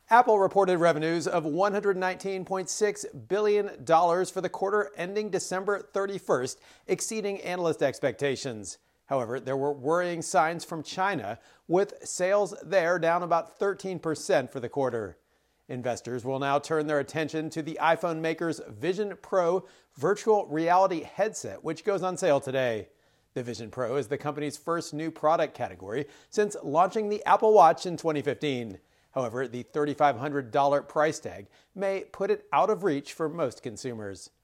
Apple reported revenues of $119.6 billion for the quarter ending December 31st, exceeding analyst expectations. However, there were worrying signs from China, with sales there down about 13% for the quarter. Investors will now turn their attention to the iPhone maker's Vision Pro virtual reality headset, which goes on sale today. The Vision Pro is the company's first new product category since launching the Apple Watch in 2015. However, the $3,500 price tag may put it out of reach for most consumers.